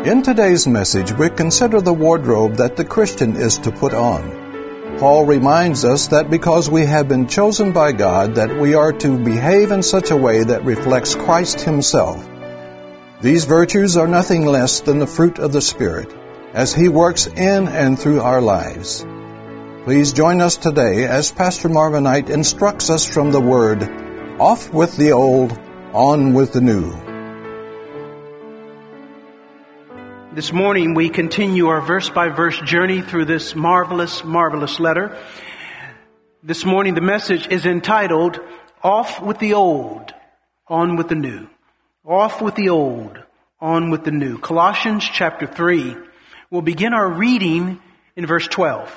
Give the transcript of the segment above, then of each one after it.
In today's message, we consider the wardrobe that the Christian is to put on. Paul reminds us that because we have been chosen by God, that we are to behave in such a way that reflects Christ Himself. These virtues are nothing less than the fruit of the Spirit, as He works in and through our lives. Please join us today as Pastor Marvin Knight instructs us from the Word, off with the old, on with the new. This morning we continue our verse-by-verse journey through this marvelous, marvelous letter. This morning the message is entitled, Off with the Old, On with the New. Off with the old, on with the new. Colossians chapter 3. We'll begin our reading in verse 12.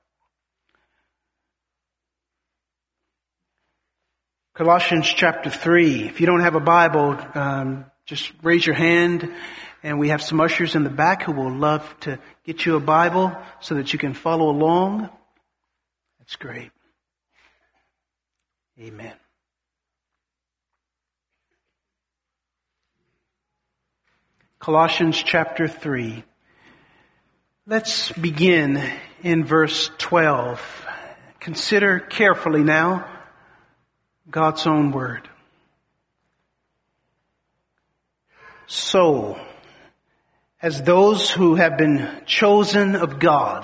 Colossians chapter 3. If you don't have a Bible, just raise your hand. And we have some ushers in the back who will love to get you a Bible so that you can follow along. That's great. Amen. Colossians chapter 3. Let's begin in verse 12. Consider carefully now God's own word. So, as those who have been chosen of God,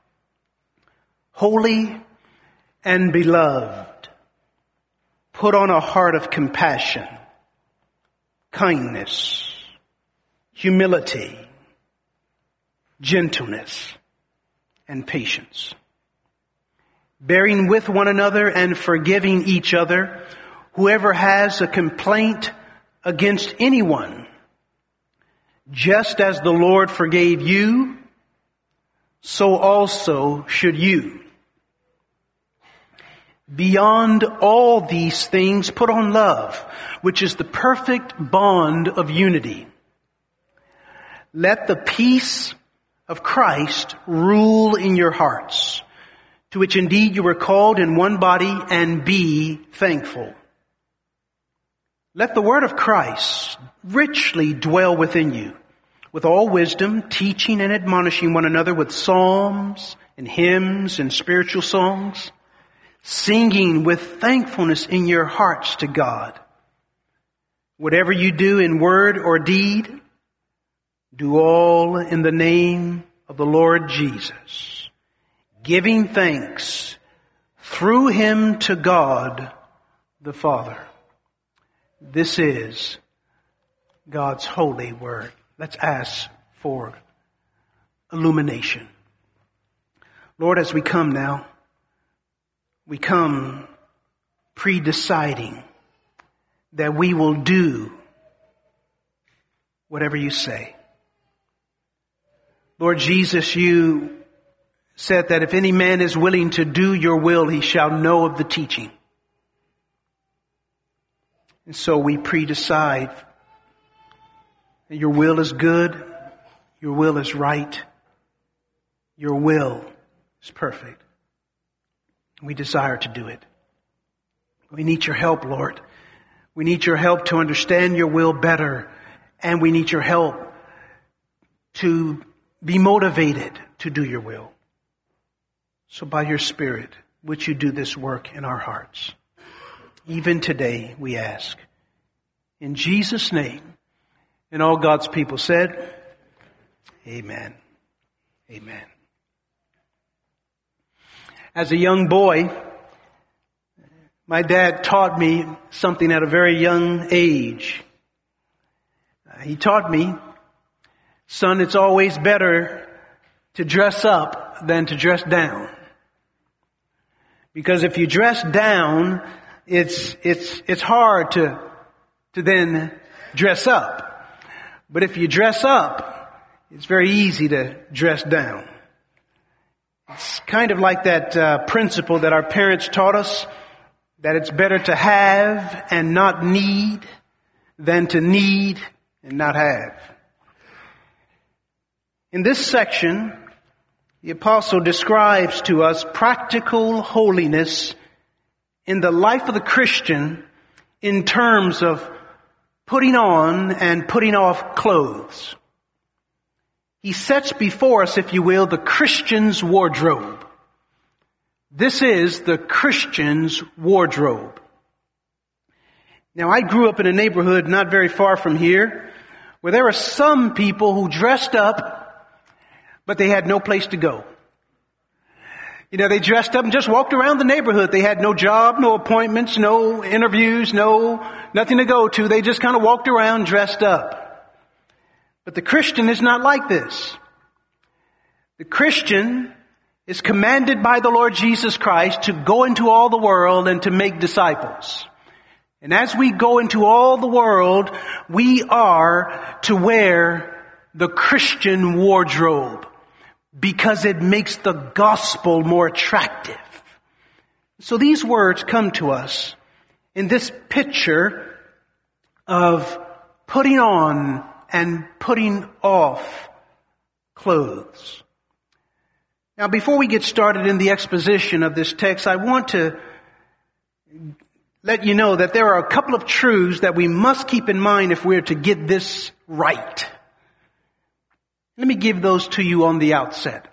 holy and beloved, put on a heart of compassion, kindness, humility, gentleness, and patience, bearing with one another and forgiving each other. Whoever has a complaint against anyone, just as the Lord forgave you, so also should you. Beyond all these things, put on love, which is the perfect bond of unity. Let the peace of Christ rule in your hearts, to which indeed you were called in one body, and be thankful. Let the word of Christ richly dwell within you, with all wisdom, teaching and admonishing one another with psalms and hymns and spiritual songs, singing with thankfulness in your hearts to God. Whatever you do in word or deed, do all in the name of the Lord Jesus, giving thanks through Him to God the Father. This is God's holy word. Let's ask for illumination. Lord, as we come now, we come pre-deciding that we will do whatever you say. Lord Jesus, you said that if any man is willing to do your will, he shall know of the teaching. And so we pre-decide that your will is good, your will is right, your will is perfect. We desire to do it. We need your help, Lord. We need your help to understand your will better, and we need your help to be motivated to do your will. So by your Spirit, would you do this work in our hearts? Even today, we ask. In Jesus' name, and all God's people said, Amen. Amen. As a young boy, my dad taught me something at a very young age. He taught me, son, it's always better to dress up than to dress down. Because if you dress down, it's hard to then dress up. But if you dress up, it's very easy to dress down. It's kind of like that principle that our parents taught us, that it's better to have and not need than to need and not have. In this section, the apostle describes to us practical holiness in the life of the Christian in terms of putting on and putting off clothes. he sets before us, if you will, the Christian's wardrobe. This is the Christian's wardrobe. Now, I grew up in a neighborhood not very far from here where there were some people who dressed up, but they had no place to go. You know, they dressed up and just walked around the neighborhood. They had no job, no appointments, no interviews, nothing to go to. They just kind of walked around dressed up. But the Christian is not like this. The Christian is commanded by the Lord Jesus Christ to go into all the world and to make disciples. And as we go into all the world, we are to wear the Christian wardrobe because it makes the gospel more attractive. So these words come to us in this picture of putting on and putting off clothes. Now, before we get started in the exposition of this text, I want to let you know that there are a couple of truths that we must keep in mind if we're to get this right. Let me give those to you on the outset.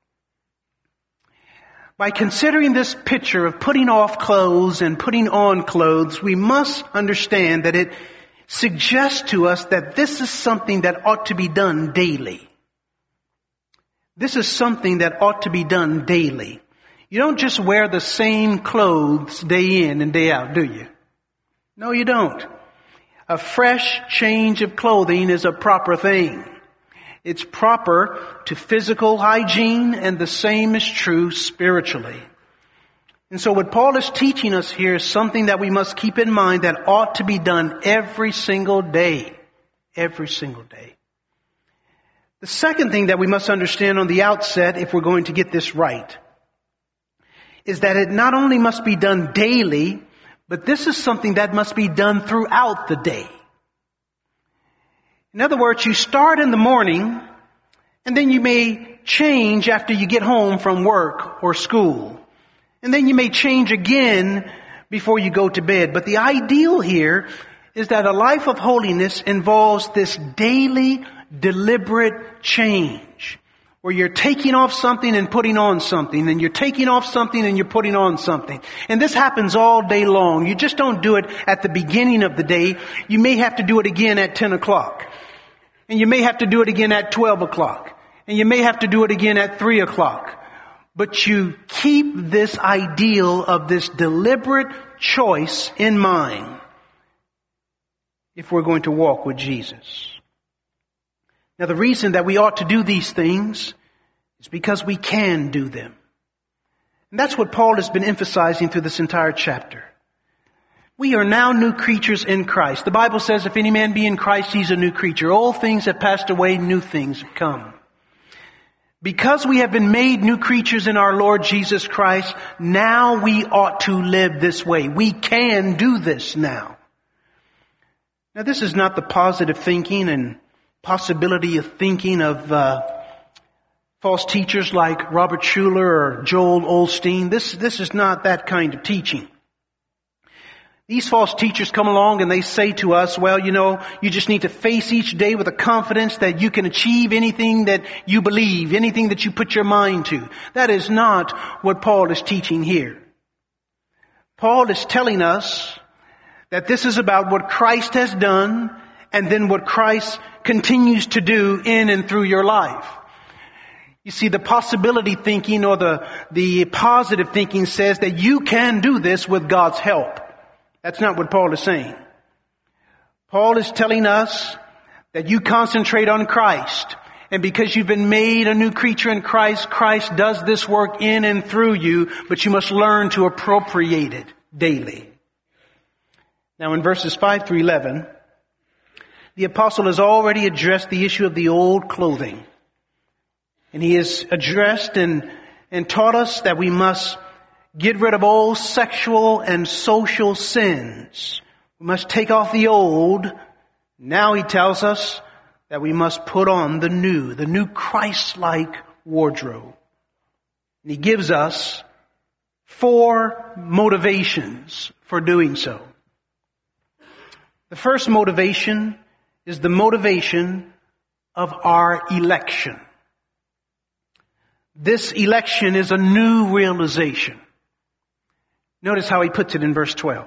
By considering this picture of putting off clothes and putting on clothes, we must understand that it suggests to us that this is something that ought to be done daily. This is something that ought to be done daily. You don't just wear the same clothes day in and day out, do you? No, you don't. A fresh change of clothing is a proper thing. It's proper to physical hygiene, and the same is true spiritually. And so what Paul is teaching us here is something that we must keep in mind that ought to be done every single day. Every single day. The second thing that we must understand on the outset, if we're going to get this right, is that it not only must be done daily, but this is something that must be done throughout the day. In other words, you start in the morning, and then you may change after you get home from work or school. And then you may change again before you go to bed. But the ideal here is that a life of holiness involves this daily, deliberate change, where you're taking off something and putting on something, and you're taking off something and you're putting on something. And this happens all day long. You just don't do it at the beginning of the day. You may have to do it again at 10 o'clock. And you may have to do it again at 12 o'clock. And you may have to do it again at 3 o'clock. But you keep this ideal of this deliberate choice in mind if we're going to walk with Jesus. Now, the reason that we ought to do these things is because we can do them. And that's what Paul has been emphasizing through this entire chapter. We are now new creatures in Christ. The Bible says, if any man be in Christ, he's a new creature. Old things have passed away, new things have come. Because we have been made new creatures in our Lord Jesus Christ, now we ought to live this way. We can do this now. Now, this is not the positive thinking and possibility of thinking of false teachers like Robert Schuller or Joel Osteen. This is not that kind of teaching. These false teachers come along and they say to us, well, you know, you just need to face each day with a confidence that you can achieve anything that you believe, anything that you put your mind to. That is not what Paul is teaching here. Paul is telling us that this is about what Christ has done and then what Christ continues to do in and through your life. You see, the possibility thinking or the positive thinking says that you can do this with God's help. That's not what Paul is saying. Paul is telling us that you concentrate on Christ. And because you've been made a new creature in Christ, Christ does this work in and through you, but you must learn to appropriate it daily. Now in verses 5 through 11, the apostle has already addressed the issue of the old clothing. And he has addressed and taught us that we must get rid of all sexual and social sins. We must take off the old. Now he tells us that we must put on the new Christ-like wardrobe. And he gives us 4 motivations for doing so. The first motivation is the motivation of our election. This election is a new realization. Notice how he puts it in verse 12.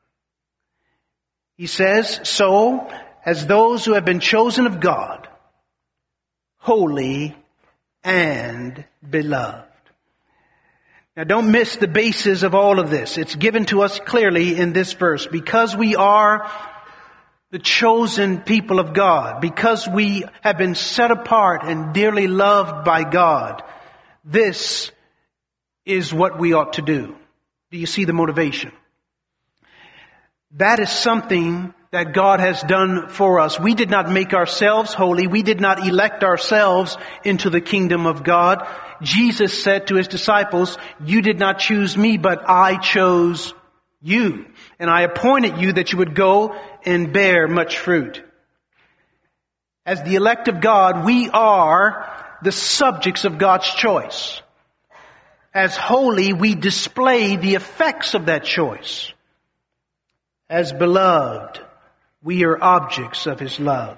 He says, so as those who have been chosen of God, holy and beloved. Now don't miss the basis of all of this. It's given to us clearly in this verse. Because we are the chosen people of God, because we have been set apart and dearly loved by God, this is what we ought to do. Do you see the motivation? That is something that God has done for us. We did not make ourselves holy. We did not elect ourselves into the kingdom of God. Jesus said to his disciples, you did not choose me, but I chose you. And I appointed you that you would go and bear much fruit. As the elect of God, we are the subjects of God's choice. As holy, we display the effects of that choice. As beloved, we are objects of his love.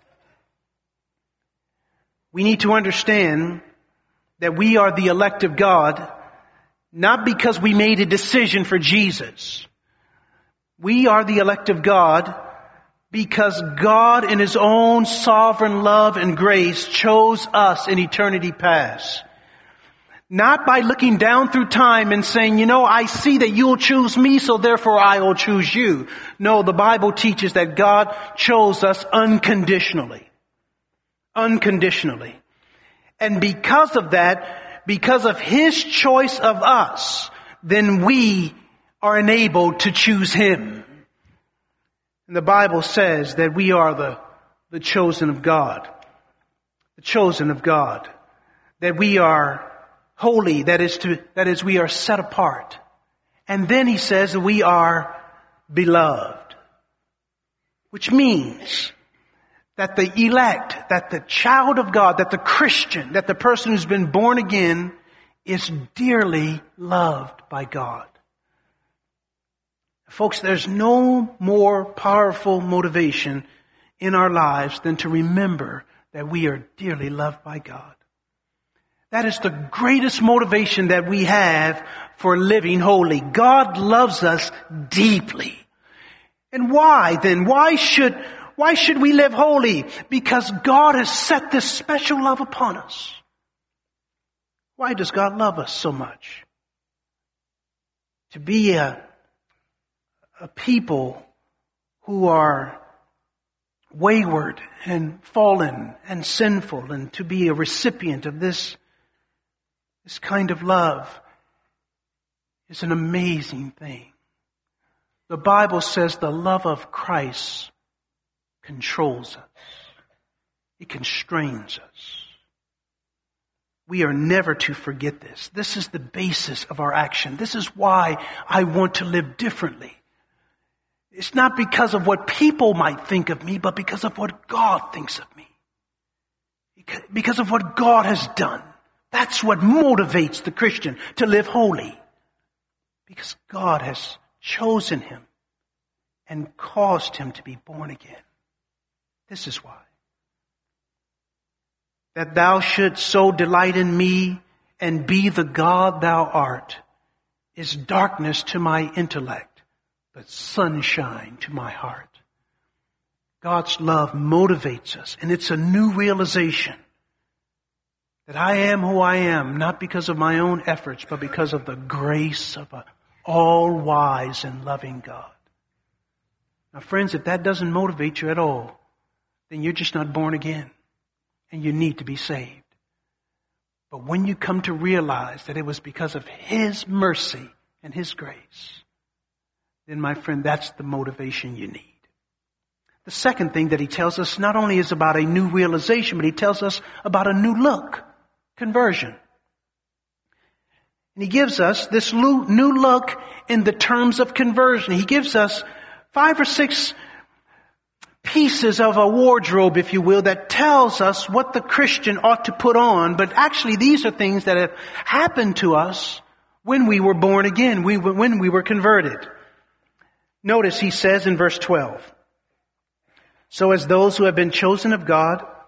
We need to understand that we are the elect of God, not because we made a decision for Jesus. We are the elect of God because God in his own sovereign love and grace chose us in eternity past. Not by looking down through time and saying, I see that you'll choose me, so therefore I will choose you. No, the Bible teaches that God chose us unconditionally. Unconditionally. And because of that, because of his choice of us, then we are enabled to choose him. And the Bible says that we are the chosen of God. The chosen of God. That we are holy, that is we are set apart. And then he says that we are beloved. Which means that the elect, that the child of God, that the Christian, that the person who's been born again is dearly loved by God. Folks, there's no more powerful motivation in our lives than to remember that we are dearly loved by God. That is the greatest motivation that we have for living holy. God loves us deeply. And why then? Why should we live holy? Because God has set this special love upon us. Why does God love us so much? To be a people who are wayward and fallen and sinful, and to be a recipient of this kind of love is an amazing thing. The Bible says the love of Christ controls us. It constrains us. We are never to forget this. This is the basis of our action. This is why I want to live differently. It's not because of what people might think of me, but because of what God thinks of me. Because of what God has done. That's what motivates the Christian to live holy. Because God has chosen him and caused him to be born again. This is why. That thou shouldst so delight in me and be the God thou art is darkness to my intellect, but sunshine to my heart. God's love motivates us, and it's a new realization that I am who I am, not because of my own efforts, but because of the grace of an all-wise and loving God. Now, friends, if that doesn't motivate you at all, then you're just not born again, and you need to be saved. But when you come to realize that it was because of his mercy and his grace, then, my friend, that's the motivation you need. The second thing that he tells us not only is about a new realization, but he tells us about a new look, conversion. And he gives us this new look in the terms of conversion. He gives us 5 or 6 pieces of a wardrobe, if you will, that tells us what the Christian ought to put on. But actually, these are things that have happened to us when we were born again, when we were converted. Notice he says in verse 12, so as those who have been chosen of God,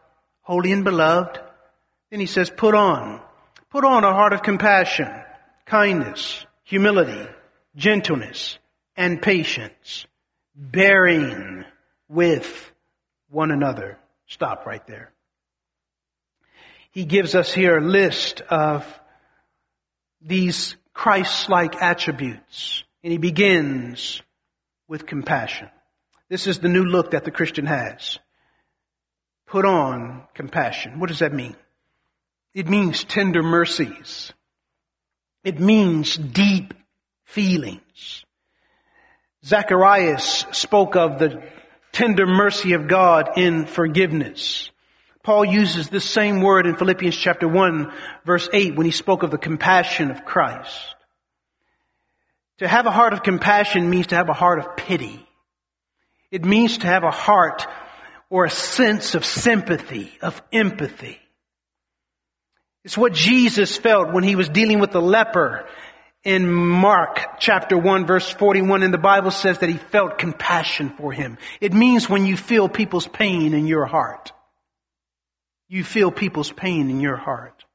holy and beloved. Then he says, put on a heart of compassion, kindness, humility, gentleness, and patience, bearing with one another. Stop right there. He gives us here a list of these Christ-like attributes, and he begins with compassion. This is the new look that the Christian has. Put on compassion. What does that mean? It means tender mercies. It means deep feelings. Zacharias spoke of the tender mercy of God in forgiveness. Paul uses this same word in Philippians chapter 1, verse 8, when he spoke of the compassion of Christ. To have a heart of compassion means to have a heart of pity. It means to have a heart or a sense of sympathy, of empathy. It's what Jesus felt when he was dealing with the leper in Mark chapter 1, verse 41. And the Bible says that he felt compassion for him. It means when you feel people's pain in your heart. You feel people's pain in your heart.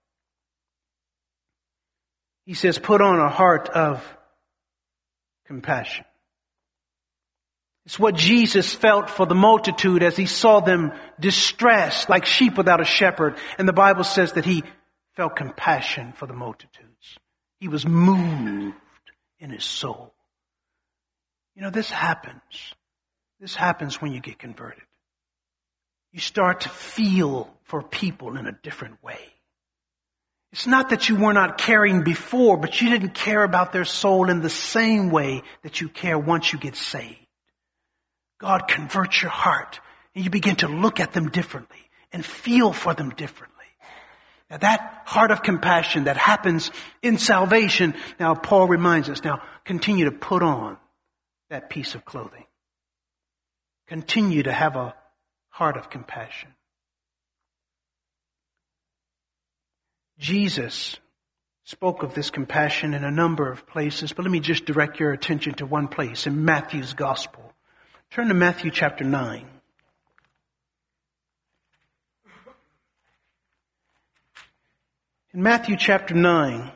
He says, put on a heart of compassion. It's what Jesus felt for the multitude as he saw them distressed like sheep without a shepherd. And the Bible says that he felt compassion for the multitudes. He was moved in his soul. You know, this happens. This happens when you get converted. You start to feel for people in a different way. It's not that you were not caring before, but you didn't care about their soul in the same way that you care once you get saved. God converts your heart and you begin to look at them differently and feel for them differently. Now that heart of compassion that happens in salvation, now Paul reminds us, now continue to put on that piece of clothing. Continue to have a heart of compassion. Jesus spoke of this compassion in a number of places, but let me just direct your attention to one place in Matthew's Gospel. Turn to Matthew chapter 9. In Matthew chapter 9,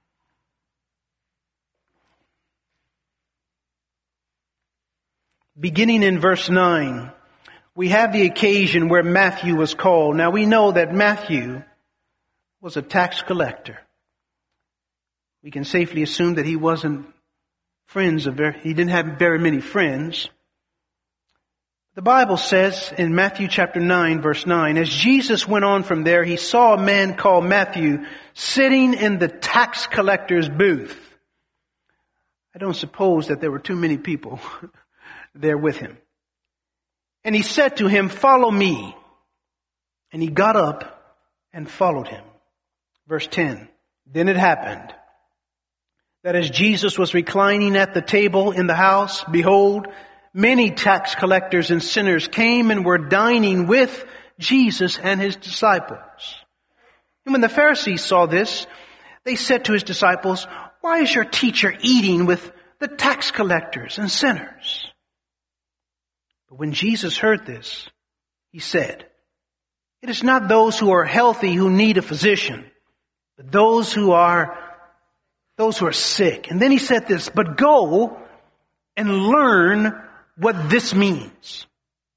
beginning in verse 9, we have the occasion where Matthew was called. Now we know that Matthew was a tax collector. We can safely assume that he wasn't he didn't have very many friends. The Bible says in Matthew chapter 9, verse 9, as Jesus went on from there, he saw a man called Matthew sitting in the tax collector's booth. I don't suppose that there were too many people there with him. And he said to him, follow me. And he got up and followed him. Verse 10, then it happened that as Jesus was reclining at the table in the house, behold, many tax collectors and sinners came and were dining with Jesus and his disciples. And when the Pharisees saw this, they said to his disciples, why is your teacher eating with the tax collectors and sinners? But when Jesus heard this, he said, it is not those who are healthy who need a physician, but those who are sick. And then he said this, but go and learn what this means.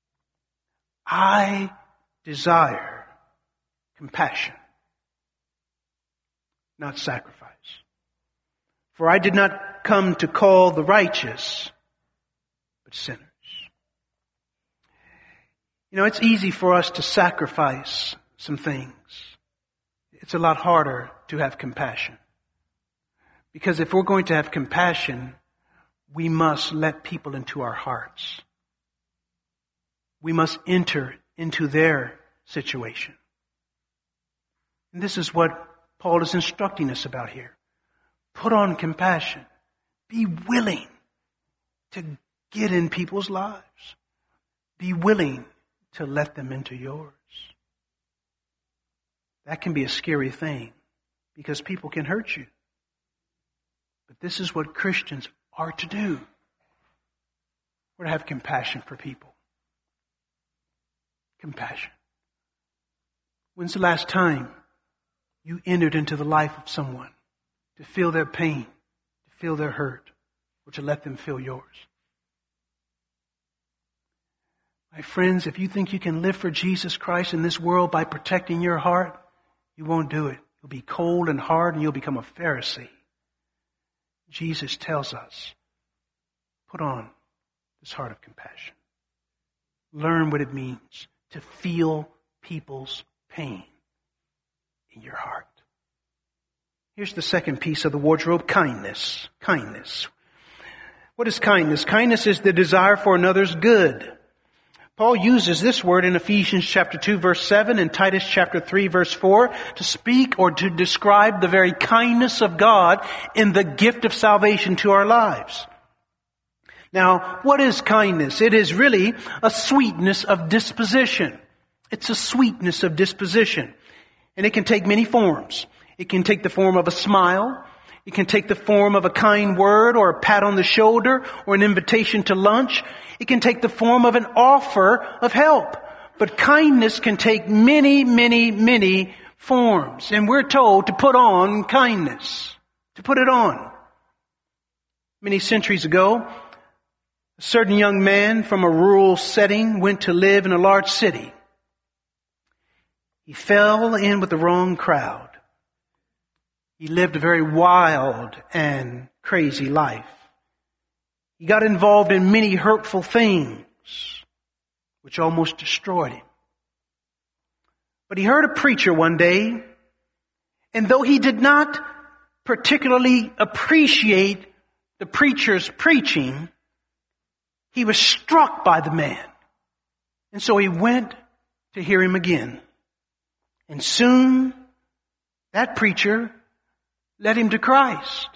I desire compassion, not sacrifice. For I did not come to call the righteous, but sinners. You know, it's easy for us to sacrifice some things. It's a lot harder to have compassion. Because if we're going to have compassion, we must let people into our hearts. We must enter into their situation. And this is what Paul is instructing us about here. Put on compassion. Be willing to get in people's lives. Be willing to let them into yours. That can be a scary thing because people can hurt you. But this is what Christians are to do. We're to have compassion for people. Compassion. When's the last time you entered into the life of someone to feel their pain, to feel their hurt, or to let them feel yours? My friends, if you think you can live for Jesus Christ in this world by protecting your heart, you won't do it. You'll be cold and hard and you'll become a Pharisee. Jesus tells us, put on this heart of compassion. Learn what it means to feel people's pain in your heart. Here's the second piece of the wardrobe, kindness. Kindness. What is kindness? Kindness is the desire for another's good. Paul uses this word in Ephesians chapter 2 verse 7 and Titus chapter 3 verse 4 to speak or to describe the very kindness of God in the gift of salvation to our lives. Now, what is kindness? It is really a sweetness of disposition. It's a sweetness of disposition. And it can take many forms. It can take the form of a smile. It can take the form of a kind word or a pat on the shoulder or an invitation to lunch. It can take the form of an offer of help. But kindness can take many, many, many forms. And we're told to put on kindness. To put it on. Many centuries ago, a certain young man from a rural setting went to live in a large city. He fell in with the wrong crowd. He lived a very wild and crazy life. He got involved in many hurtful things, which almost destroyed him. But he heard a preacher one day, and though he did not particularly appreciate the preacher's preaching, he was struck by the man. And so he went to hear him again. And soon, that preacher led him to Christ.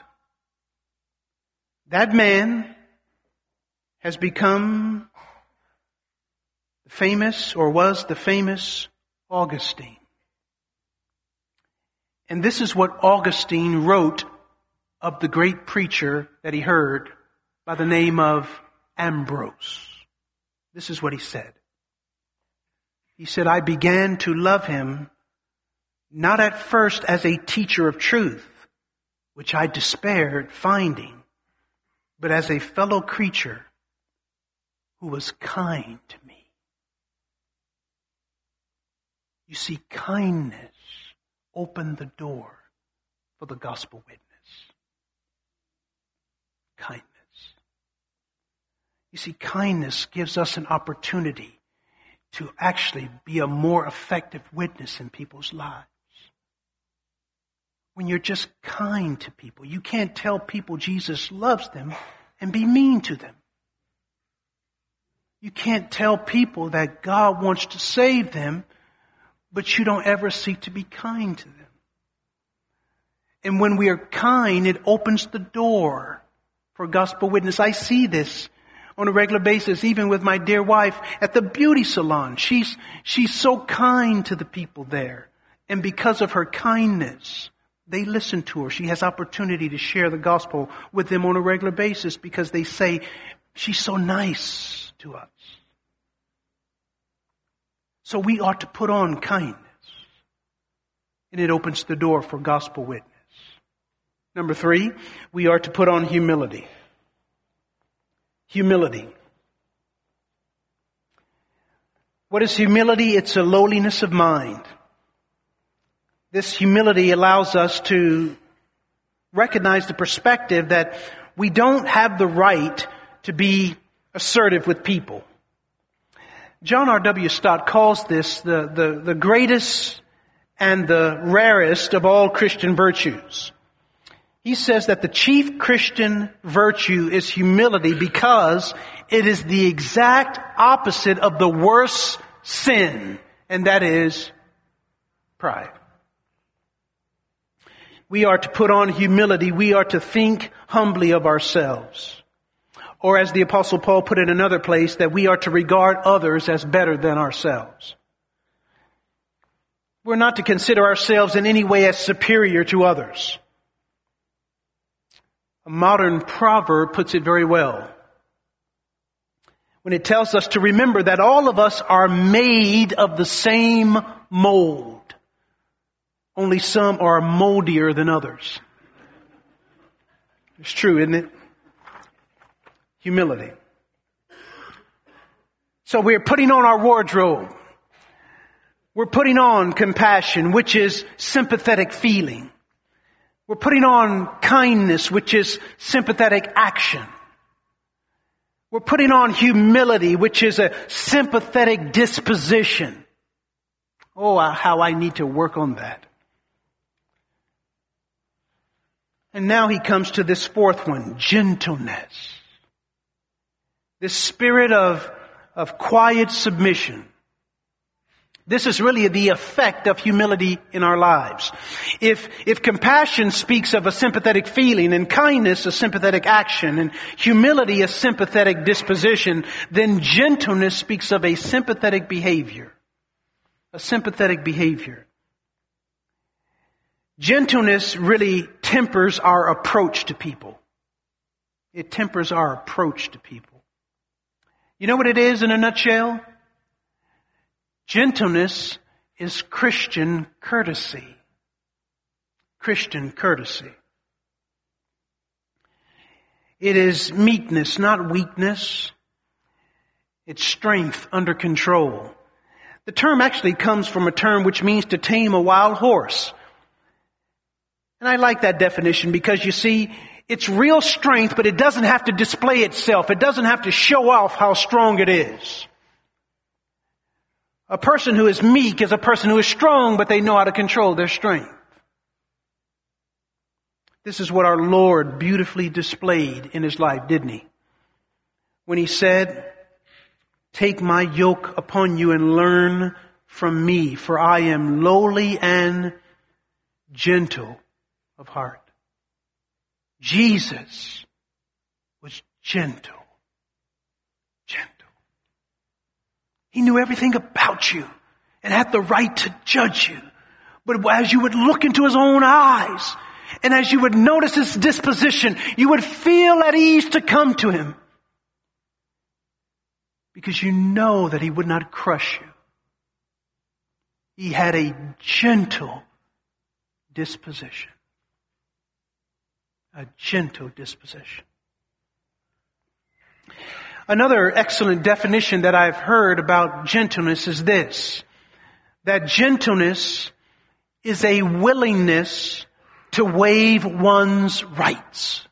That man has become was the famous Augustine. And this is what Augustine wrote of the great preacher that he heard by the name of Ambrose. This is what he said. He said, I began to love him not at first as a teacher of truth, which I despaired finding, but as a fellow creature who was kind to me. You see, kindness opened the door for the gospel witness. Kindness. You see, kindness gives us an opportunity to actually be a more effective witness in people's lives. When you're just kind to people, you can't tell people Jesus loves them and be mean to them. You can't tell people that God wants to save them, but you don't ever seek to be kind to them. And when we are kind, it opens the door for gospel witness. I see this on a regular basis, even with my dear wife at the beauty salon. She's so kind to the people there. And because of her kindness, they listen to her. She has opportunity to share the gospel with them on a regular basis because they say, she's so nice to us. So we ought to put on kindness. And it opens the door for gospel witness. Number 3, we are to put on humility. Humility. What is humility? It's a lowliness of mind. This humility allows us to recognize the perspective that we don't have the right to be assertive with people. John R.W. Stott calls this the greatest and the rarest of all Christian virtues. He says that the chief Christian virtue is humility because it is the exact opposite of the worst sin, and that is pride. We are to put on humility. We are to think humbly of ourselves. Or as the Apostle Paul put it in another place, that we are to regard others as better than ourselves. We're not to consider ourselves in any way as superior to others. A modern proverb puts it very well when it tells us to remember that all of us are made of the same mold. Only some are moldier than others. It's true, isn't it? Humility. So we're putting on our wardrobe. We're putting on compassion, which is sympathetic feeling. We're putting on kindness, which is sympathetic action. We're putting on humility, which is a sympathetic disposition. Oh, how I need to work on that. And now he comes to this fourth one, gentleness. This spirit of quiet submission. This is really the effect of humility in our lives. If compassion speaks of a sympathetic feeling, and kindness a sympathetic action, and humility a sympathetic disposition, then gentleness speaks of a sympathetic behavior. A sympathetic behavior. Gentleness really tempers our approach to people. It tempers our approach to people. You know what it is in a nutshell? Gentleness is Christian courtesy. Christian courtesy. It is meekness, not weakness. It's strength under control. The term actually comes from a term which means to tame a wild horse. And I like that definition because you see, it's real strength, but it doesn't have to display itself. It doesn't have to show off how strong it is. A person who is meek is a person who is strong, but they know how to control their strength. This is what our Lord beautifully displayed in His life, didn't He? When He said, "Take my yoke upon you and learn from me, for I am lowly and gentle of heart." Jesus was gentle. Gentle. He knew everything about you and had the right to judge you. But as you would look into His own eyes and as you would notice His disposition, you would feel at ease to come to Him. Because you know that He would not crush you. He had a gentle disposition. A gentle disposition. Another excellent definition that I've heard about gentleness is this: that gentleness is a willingness to waive one's rights.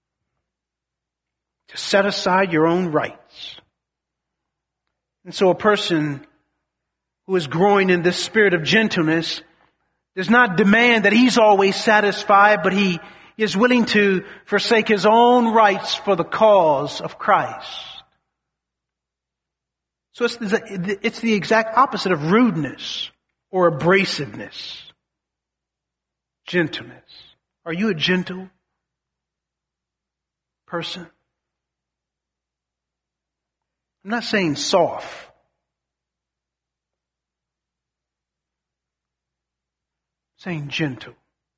To set aside your own rights. And so a person who is growing in this spirit of gentleness does not demand that he's always satisfied, but he is willing to forsake his own rights for the cause of Christ. So it's the exact opposite of rudeness or abrasiveness. Gentleness. Are you a gentle person? I'm not saying soft. I'm saying gentle.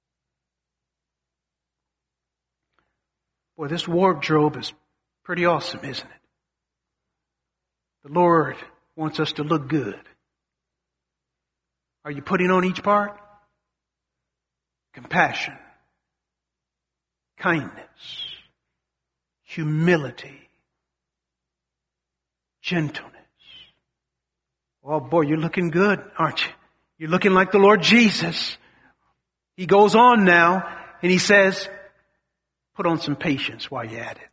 Boy, this wardrobe is pretty awesome, isn't it? The Lord wants us to look good. Are you putting on each part? Compassion, kindness, humility, gentleness. Oh boy, you're looking good, aren't you? You're looking like the Lord Jesus. He goes on now and He says, put on some patience while you're at it.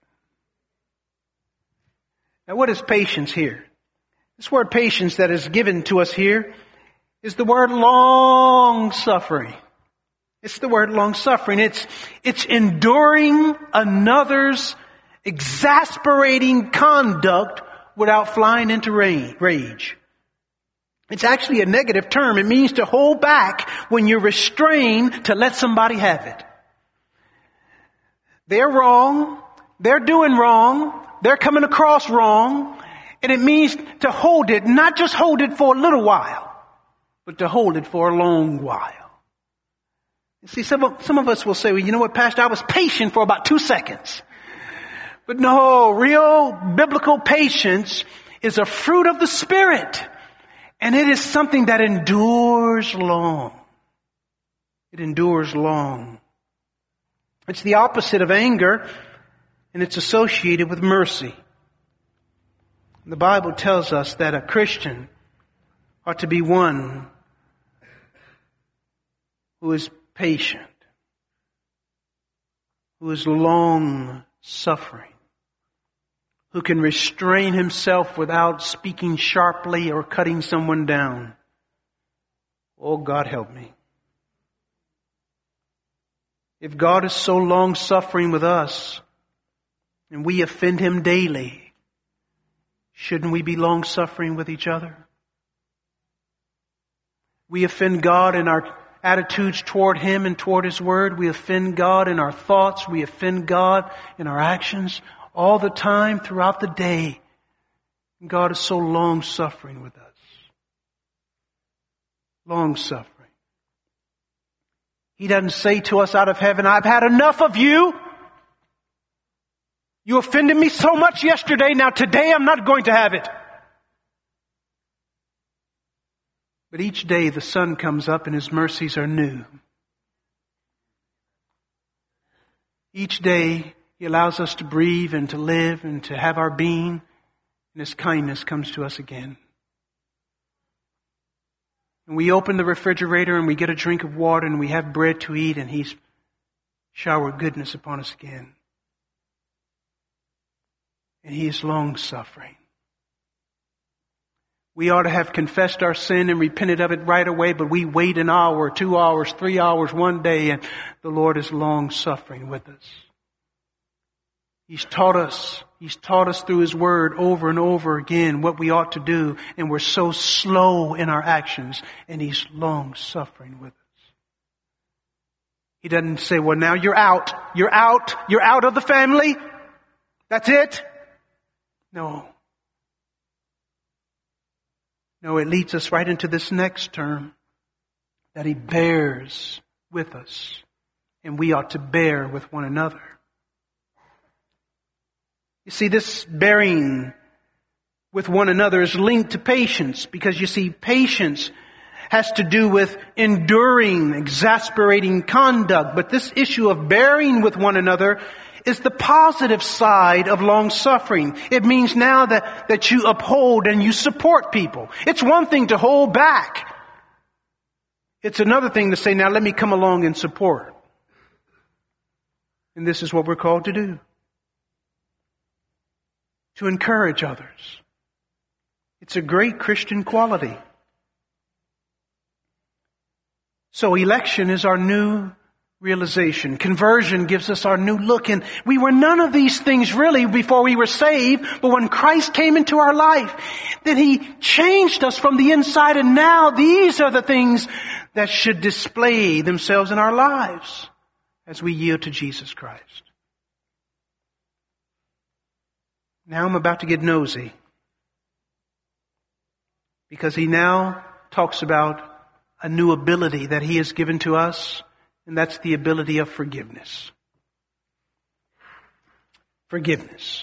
Now what is patience here? This word patience that is given to us here is the word long-suffering. It's the word long-suffering. It's enduring another's exasperating conduct without flying into rage. It's actually a negative term. It means to hold back when you're restrained to let somebody have it. They're wrong. They're doing wrong. They're coming across wrong. And it means to hold it, not just hold it for a little while, but to hold it for a long while. You see, some of us will say, well, you know what, Pastor, I was patient for about 2 seconds. But no, real biblical patience is a fruit of the Spirit. And it is something that endures long. It endures long. It's the opposite of anger, and it's associated with mercy. The Bible tells us that a Christian ought to be one who is patient, who is long-suffering, who can restrain himself without speaking sharply or cutting someone down. Oh, God help me. If God is so long-suffering with us, and we offend Him daily, shouldn't we be long-suffering with each other? We offend God in our attitudes toward Him and toward His Word. We offend God in our thoughts. We offend God in our actions all the time throughout the day. And God is so long-suffering with us. Long-suffering. He doesn't say to us out of heaven, I've had enough of you. You offended me so much yesterday, now today I'm not going to have it. But each day the sun comes up and His mercies are new. Each day He allows us to breathe and to live and to have our being, and His kindness comes to us again. And we open the refrigerator and we get a drink of water and we have bread to eat, and He's showered goodness upon us again. And He is long-suffering. We ought to have confessed our sin and repented of it right away, but we wait an hour, 2 hours, 3 hours, one day, and the Lord is long-suffering with us. He's taught us through His Word over and over again what we ought to do, and we're so slow in our actions, and He's long-suffering with us. He doesn't say, well, now you're out of the family. That's it. No, it leads us right into this next term, that He bears with us, and we ought to bear with one another. You see, this bearing with one another is linked to patience, because you see, patience has to do with enduring, exasperating conduct. But this issue of bearing with one another is the positive side of long-suffering. It means now that you uphold and you support people. It's one thing to hold back. It's another thing to say, now let me come along and support. And this is what we're called to do. To encourage others. It's a great Christian quality. So election is our new realization. Conversion gives us our new look. And we were none of these things really before we were saved. But when Christ came into our life, then He changed us from the inside. And now these are the things that should display themselves in our lives as we yield to Jesus Christ. Now I'm about to get nosy, because He now talks about a new ability that He has given to us, and that's the ability of forgiveness. Forgiveness.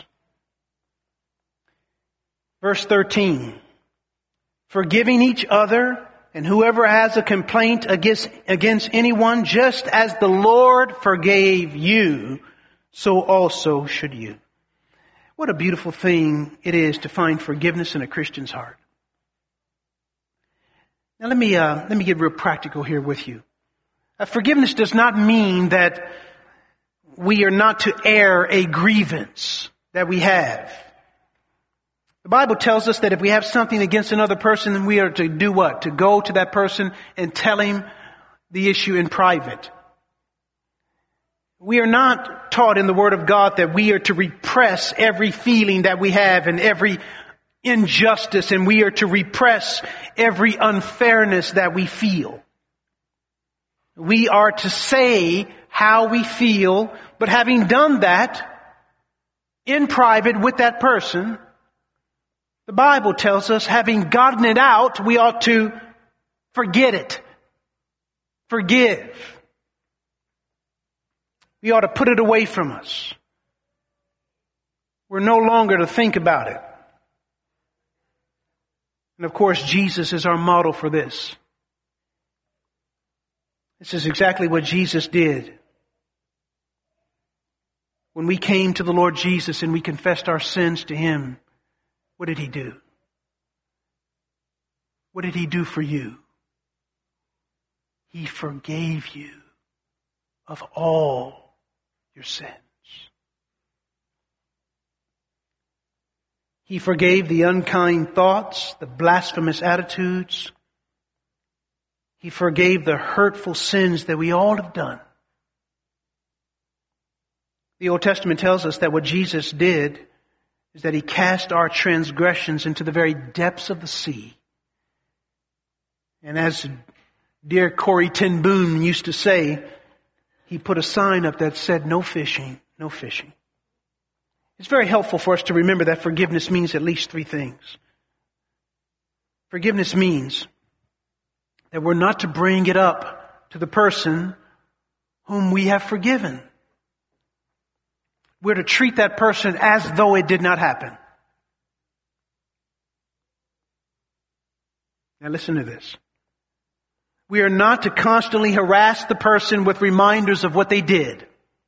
Verse 13. Forgiving each other, and whoever has a complaint against anyone, just as the Lord forgave you, so also should you. What a beautiful thing it is to find forgiveness in a Christian's heart. Now let me get real practical here with you. Forgiveness does not mean that we are not to air a grievance that we have. The Bible tells us that if we have something against another person, then we are to do what? To go to that person and tell him the issue in private. We are not taught in the Word of God that we are to repress every feeling that we have and every injustice, and we are to repress every unfairness that we feel. We are to say how we feel, but having done that in private with that person, the Bible tells us, having gotten it out, we ought to forget it. Forgive. We ought to put it away from us. We're no longer to think about it. And of course, Jesus is our model for this. This is exactly what Jesus did. When we came to the Lord Jesus and we confessed our sins to Him, what did He do? What did He do for you? He forgave you of all your sins. He forgave the unkind thoughts, the blasphemous attitudes. He forgave the hurtful sins that we all have done. The Old Testament tells us that what Jesus did is that He cast our transgressions into the very depths of the sea. And as dear Corrie ten Boom used to say, He put a sign up that said, "No fishing, no fishing." It's very helpful for us to remember that forgiveness means at least three things. Forgiveness means that we're not to bring it up to the person whom we have forgiven. We're to treat that person as though it did not happen. Now listen to this. We are not to constantly harass the person with reminders of what they did.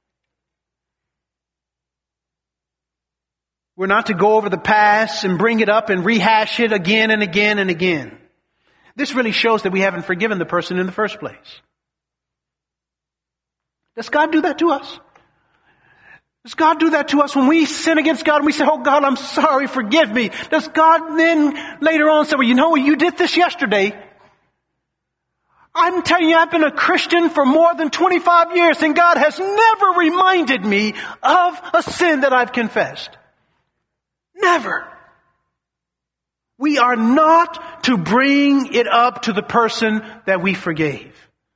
We're not to go over the past and bring it up and rehash it again and again and again. This really shows that we haven't forgiven the person in the first place. Does God do that to us? Does God do that to us when we sin against God and we say, "Oh God, I'm sorry, forgive me"? Does God then later on say, "Well, you know what, you did this yesterday"? I'm telling you, I've been a Christian for more than 25 years and God has never reminded me of a sin that I've confessed. Never. We are not to bring it up to the person that we forgave.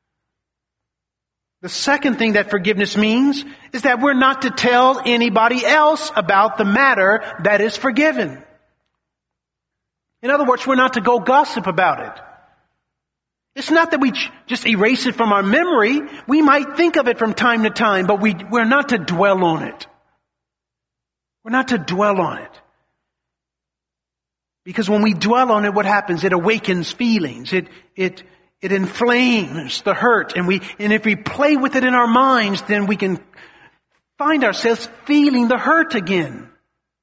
The second thing that forgiveness means is that we're not to tell anybody else about the matter that is forgiven. In other words, we're not to go gossip about it. It's not that we just erase it from our memory. We might think of it from time to time, but we're not to dwell on it. We're not to dwell on it. Because when we dwell on it, what happens? It awakens feelings. It inflames the hurt. And if we play with it in our minds, then we can find ourselves feeling the hurt again.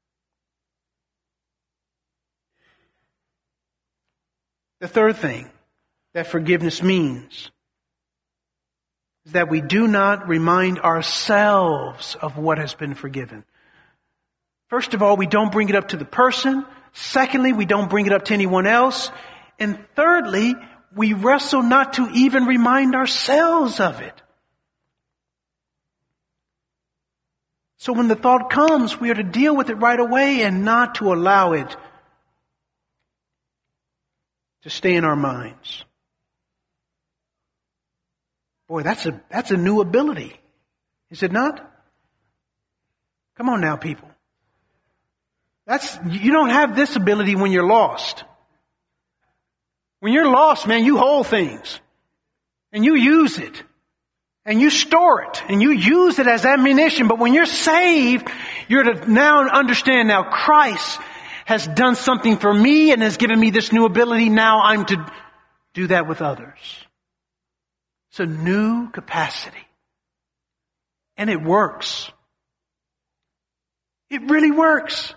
The third thing that forgiveness means is that we do not remind ourselves of what has been forgiven. First of all, we don't bring it up to the person. Secondly, we don't bring it up to anyone else. And thirdly, we wrestle not to even remind ourselves of it. So when the thought comes, we are to deal with it right away and not to allow it to stay in our minds. Boy, that's a new ability. Is it not? Come on now, people. You don't have this ability when you're lost. When you're lost, man, you hold things. And you use it. And you store it. And you use it as ammunition. But when you're saved, you're to now understand now Christ has done something for me and has given me this new ability. Now I'm to do that with others. It's a new capacity. And it works. It really works.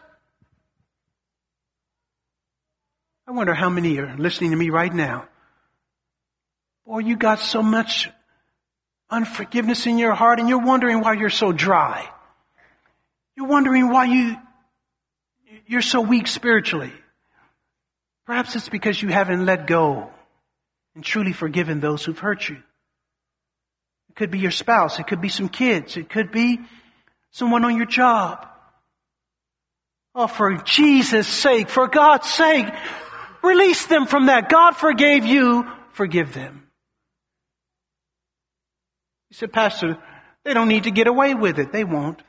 I wonder how many are listening to me right now. Boy, you got so much unforgiveness in your heart and you're wondering why you're so dry. You're wondering why you're so weak spiritually. Perhaps it's because you haven't let go and truly forgiven those who've hurt you. It could be your spouse. It could be some kids. It could be someone on your job. Oh, for Jesus' sake, for God's sake, release them from that. God forgave you. Forgive them. You said, Pastor, they don't need to get away with it. They won't.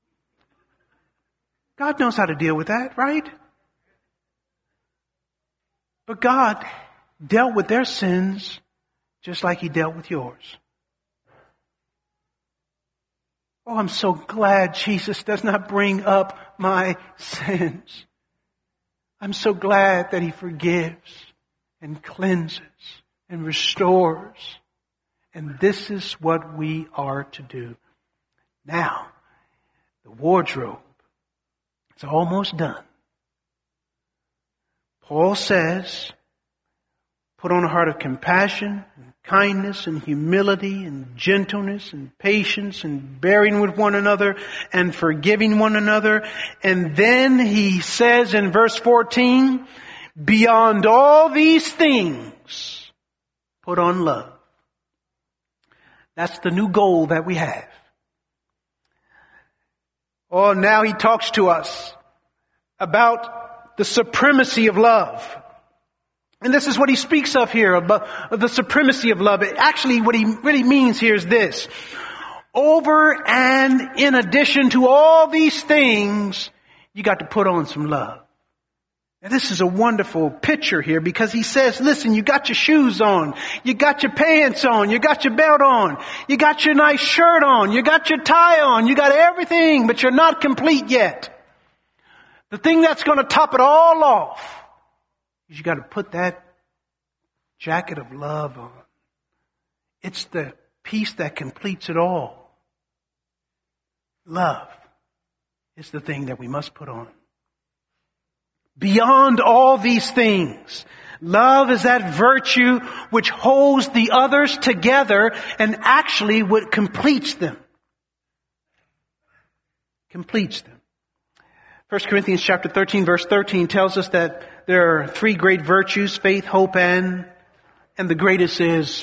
God knows how to deal with that, right? But God dealt with their sins just like He dealt with yours. Oh, I'm so glad Jesus does not bring up my sins. I'm so glad that He forgives and cleanses and restores And this is what we are to do. Now, the wardrobe is almost done. Paul says, put on a heart of compassion, and kindness, and humility, and gentleness, and patience, and bearing with one another, and forgiving one another. And then he says in verse 14, beyond all these things, put on love. That's the new goal that we have. Oh, now he talks to us about the supremacy of love. And this is what he speaks of here, about the supremacy of love. Actually, what he really means here is this. Over and in addition to all these things, you got to put on some love. Now, this is a wonderful picture here because he says, listen, you got your shoes on, you got your pants on, you got your belt on, you got your nice shirt on, you got your tie on, you got everything, but you're not complete yet. The thing that's going to top it all off is you got to put that jacket of love on. It's the piece that completes it all. Love is the thing that we must put on. Beyond all these things, love is that virtue which holds the others together and actually what completes them. Completes them. 1 Corinthians chapter 13 verse 13 tells us that there are three great virtues, faith, hope, and the greatest is.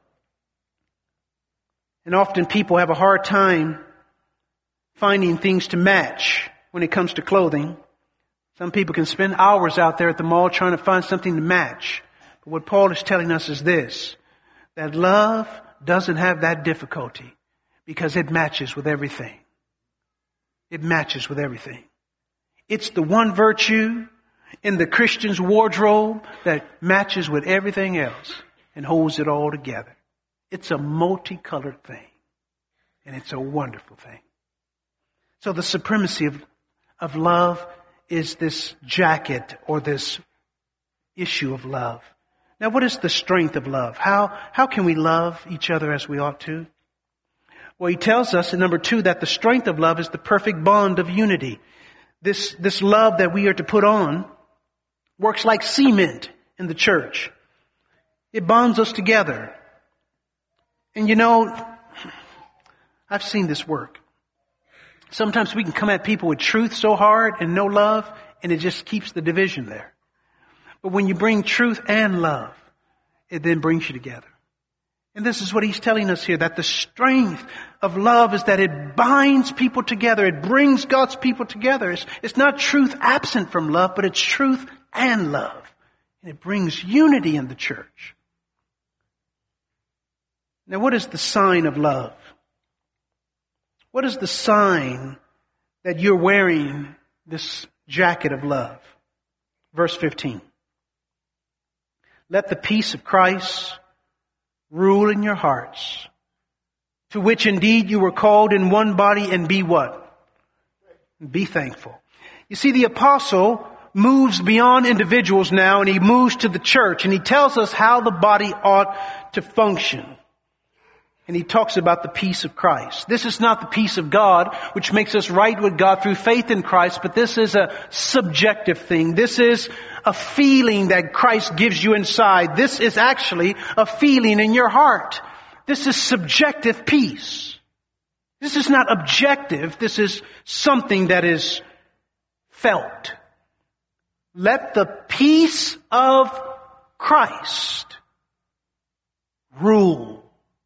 And often people have a hard time finding things to match when it comes to clothing. Some people can spend hours out there at the mall trying to find something to match. But what Paul is telling us is this, that love doesn't have that difficulty because it matches with everything. It matches with everything. It's the one virtue in the Christian's wardrobe that matches with everything else and holds it all together. It's a multicolored thing. And it's a wonderful thing. So the supremacy of love is this jacket or this issue of love. Now, what is the strength of love? How can we love each other as we ought to? Well, he tells us in number 2 that the strength of love is the perfect bond of unity. This love that we are to put on works like cement in the church. It bonds us together. And you know, I've seen this work. Sometimes we can come at people with truth so hard and no love, and it just keeps the division there. But when you bring truth and love, it then brings you together. And this is what he's telling us here, that the strength of love is that it binds people together. It brings God's people together. It's not truth absent from love, but it's truth and love. And it brings unity in the church. Now, what is the sign of love? What is the sign that you're wearing this jacket of love? Verse 15. Let the peace of Christ rule in your hearts, to which indeed you were called in one body, and be what? Be thankful. You see, the apostle moves beyond individuals now, and he moves to the church, and he tells us how the body ought to function. And he talks about the peace of Christ. This is not the peace of God, which makes us right with God through faith in Christ, but this is a subjective thing. This is a feeling that Christ gives you inside. This is actually a feeling in your heart. This is subjective peace. This is not objective. This is something that is felt. Let the peace of Christ rule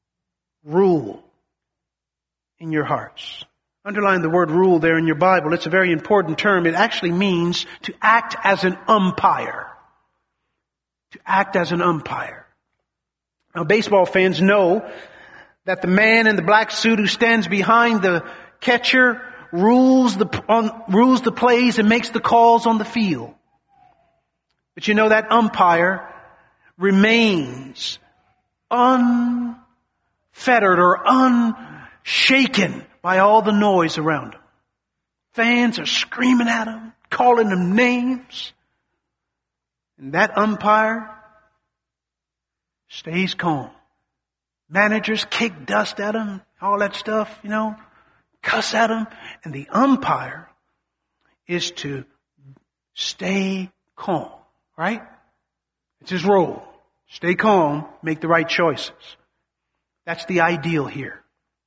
in your hearts. Underline the word rule there in your Bible. It's a very important term. It actually means to act as an umpire. To act as an umpire. Now, baseball fans know that the man in the black suit who stands behind the catcher rules the plays and makes the calls on the field. But you know, that umpire remains unfettered or unshaken by all the noise around him. Fans are screaming at him, calling him names. And that umpire stays calm, Managers kick dust at them, all that stuff, cuss at them. And the umpire is to stay calm, right? It's his role. Stay calm, make the right choices. That's the ideal here.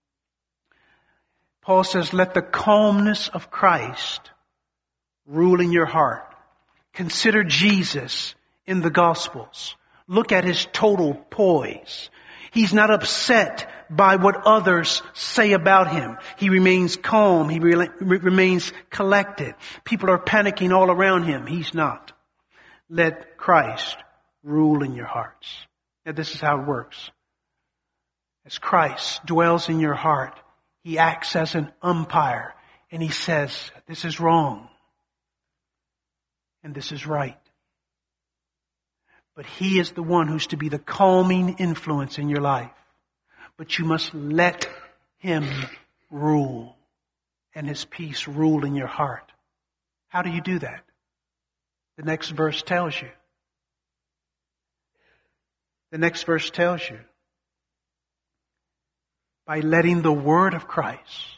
Paul says, let the calmness of Christ rule in your heart. Consider Jesus in the Gospels. Look at his total poise. He's not upset by what others say about him. He remains calm. He remains collected. People are panicking all around him. He's not. Let Christ rule in your hearts. Now this is how it works. As Christ dwells in your heart, he acts as an umpire and he says, this is wrong and this is right. But he is the one who's to be the calming influence in your life. But you must let him rule and his peace rule in your heart. How do you do that? The next verse tells you. The next verse tells you. By letting the word of Christ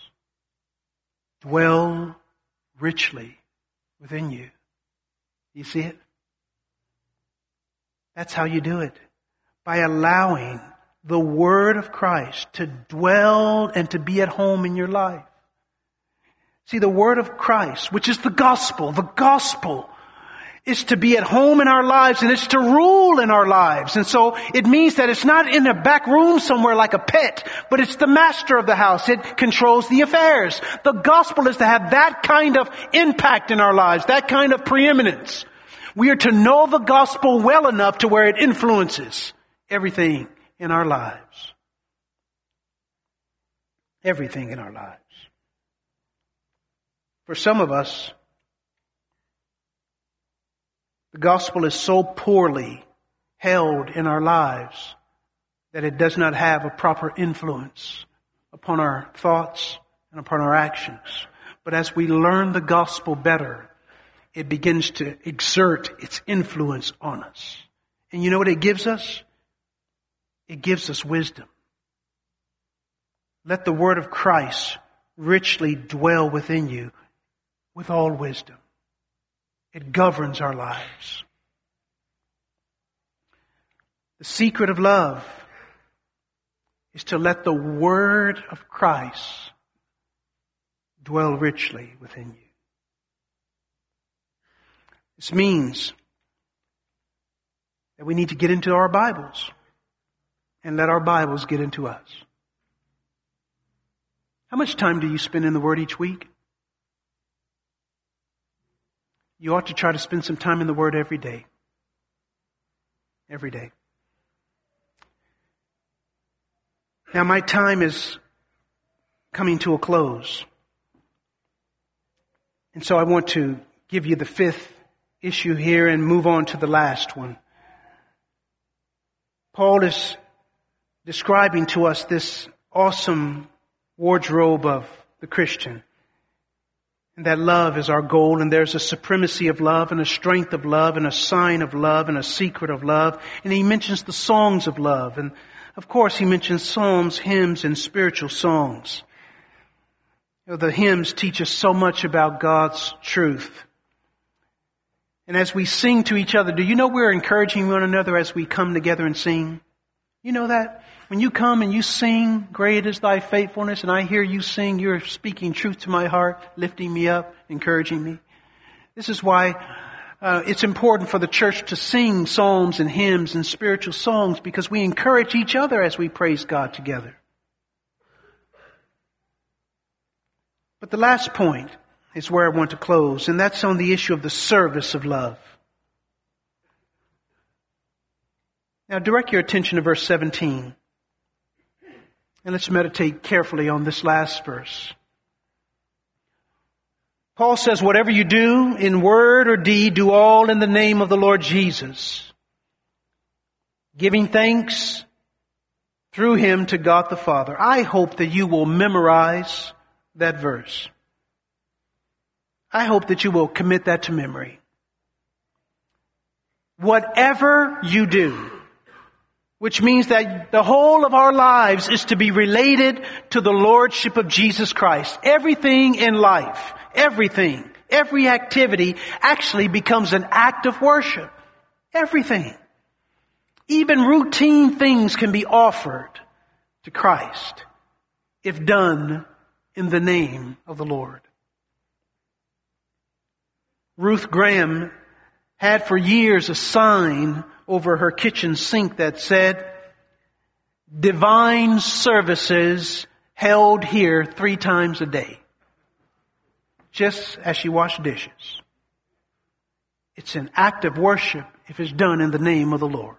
dwell richly within you. You see it? That's how you do it. By allowing the word of Christ to dwell and to be at home in your life. See, the word of Christ, which is the gospel is to be at home in our lives and it's to rule in our lives. And so it means that it's not in a back room somewhere like a pet, but it's the master of the house. It controls the affairs. The gospel is to have that kind of impact in our lives, that kind of preeminence. We are to know the gospel well enough to where it influences everything in our lives. Everything in our lives. For some of us, the gospel is so poorly held in our lives that it does not have a proper influence upon our thoughts and upon our actions. But as we learn the gospel better, it begins to exert its influence on us. And you know what it gives us? It gives us wisdom. Let the word of Christ richly dwell within you with all wisdom. It governs our lives. The secret of love is to let the word of Christ dwell richly within you. This means that we need to get into our Bibles and let our Bibles get into us. How much time do you spend in the Word each week? You ought to try to spend some time in the Word every day. Every day. Now my time is coming to a close. And so I want to give you the fifth issue here and move on to the last one. Paul is describing to us this awesome wardrobe of the Christian. And that love is our goal, and there's a supremacy of love and a strength of love and a sign of love and a secret of love. And he mentions the songs of love. And of course he mentions psalms, hymns, and spiritual songs. The hymns teach us so much about God's truth. And as we sing to each other, do you know we're encouraging one another as we come together and sing? You know that? When you come and you sing, great is thy faithfulness, and I hear you sing, you're speaking truth to my heart, lifting me up, encouraging me. This is why it's important for the church to sing psalms and hymns and spiritual songs, because we encourage each other as we praise God together. But the last point is where I want to close, and that's on the issue of the service of love. Now direct your attention to verse 17. And let's meditate carefully on this last verse. Paul says, whatever you do in word or deed, do all in the name of the Lord Jesus, giving thanks through him to God the Father. I hope that you will memorize that verse. I hope that you will commit that to memory. Whatever you do, which means that the whole of our lives is to be related to the Lordship of Jesus Christ. Everything in life, everything, every activity actually becomes an act of worship. Everything. Even routine things can be offered to Christ if done in the name of the Lord. Ruth Graham had for years a sign over her kitchen sink that said, "Divine services held here 3 times a day," just as she washed dishes. It's an act of worship if it's done in the name of the Lord.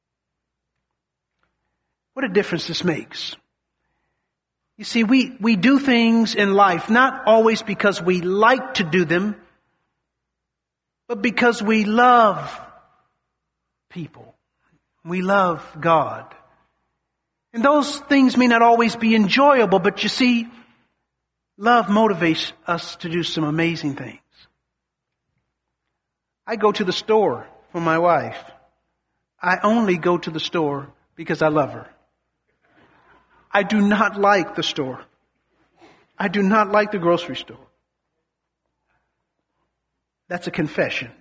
What a difference this makes. You see, we do things in life not always because we like to do them, but because we love people. We love God. And those things may not always be enjoyable, but you see, love motivates us to do some amazing things. I go to the store for my wife. I only go to the store because I love her. I do not like the store. I do not like the grocery store. That's a confession.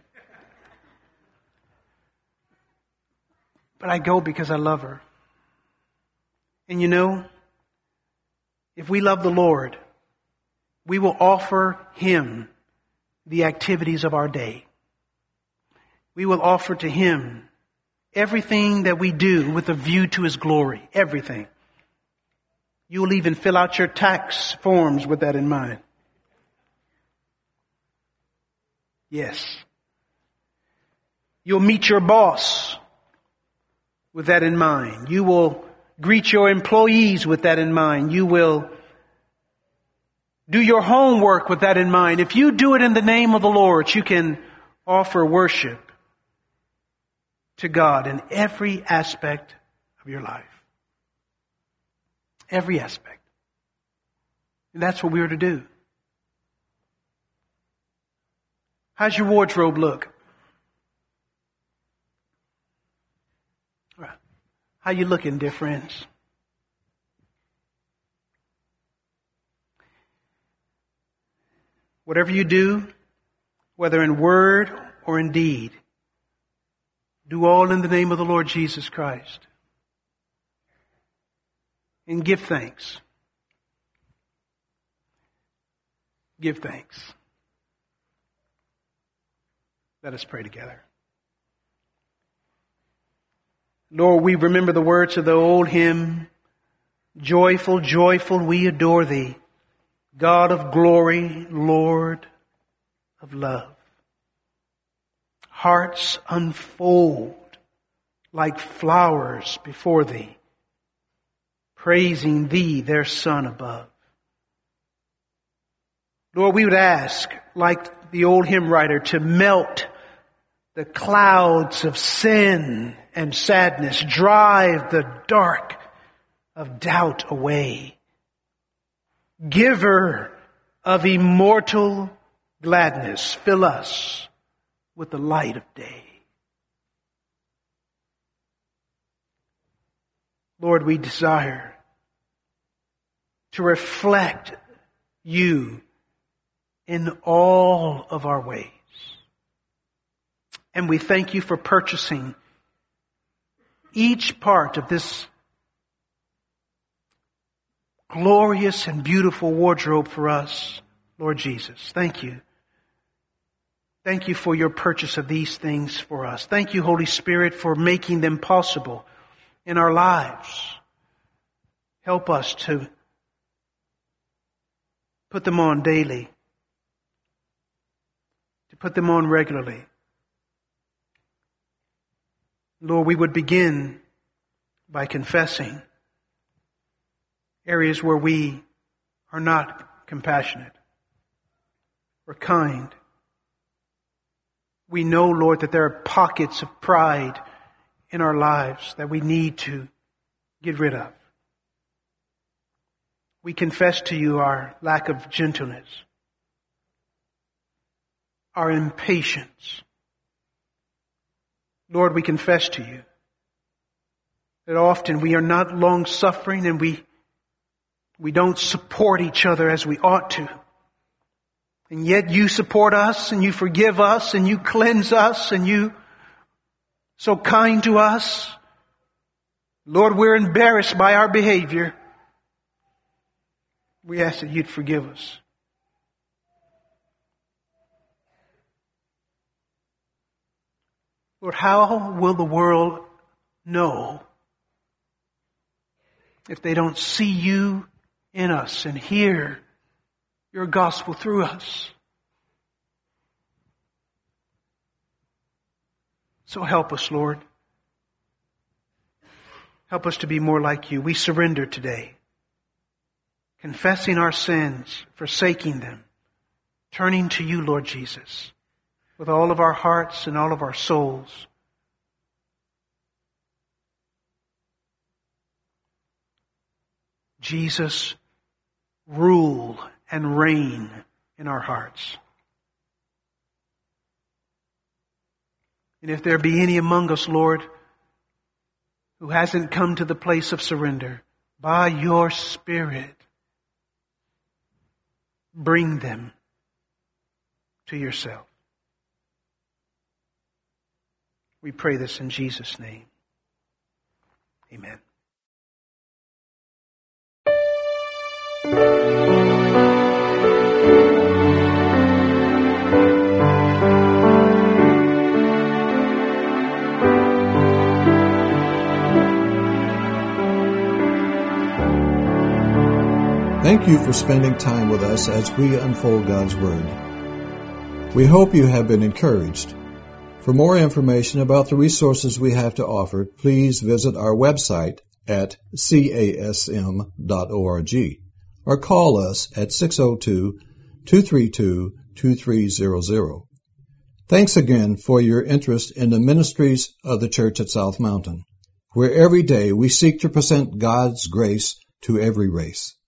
But I go because I love her. And you know, if we love the Lord, we will offer Him the activities of our day. We will offer to Him everything that we do with a view to His glory. Everything. You will even fill out your tax forms with that in mind. Yes. You'll meet your boss with that in mind. You will greet your employees with that in mind. You will do your homework with that in mind. If you do it in the name of the Lord, you can offer worship to God in every aspect of your life. Every aspect. And that's what we are to do. How's your wardrobe look? How you looking, dear friends? Whatever you do, whether in word or in deed, do all in the name of the Lord Jesus Christ. And give thanks. Give thanks. Let us pray together. Lord, we remember the words of the old hymn, "Joyful, joyful, we adore Thee, God of glory, Lord of love." Hearts unfold like flowers before Thee, praising Thee, their Son above. Lord, we would ask, like the old hymn writer, to melt the clouds of sin and sadness, drive the dark of doubt away. Giver of immortal gladness, fill us with the light of day. Lord, we desire to reflect You in all of our ways. And we thank You for purchasing each part of this glorious and beautiful wardrobe for us, Lord Jesus. Thank You. Thank You for Your purchase of these things for us. Thank You, Holy Spirit, for making them possible in our lives. Help us to put them on daily, to put them on regularly. Lord, we would begin by confessing areas where we are not compassionate or kind. We know, Lord, that there are pockets of pride in our lives that we need to get rid of. We confess to You our lack of gentleness, our impatience. Lord, we confess to You that often we are not long-suffering and we don't support each other as we ought to. And yet you support us and you forgive us and you cleanse us and you so kind to us. Lord, we're embarrassed by our behavior. We ask that you'd forgive us. Lord, how will the world know if they don't see you in us and hear your gospel through us? So help us, Lord. Help us to be more like you. We surrender today, confessing our sins, forsaking them, turning to you, Lord Jesus, with all of our hearts and all of our souls. Jesus, rule and reign in our hearts. And if there be any among us, Lord, who hasn't come to the place of surrender, by your Spirit, bring them to yourself. We pray this in Jesus' name. Amen. Thank you for spending time with us as we unfold God's Word. We hope you have been encouraged. For more information about the resources we have to offer, please visit our website at casm.org or call us at 602-232-2300. Thanks again for your interest in the ministries of the Church at South Mountain, where every day we seek to present God's grace to every race.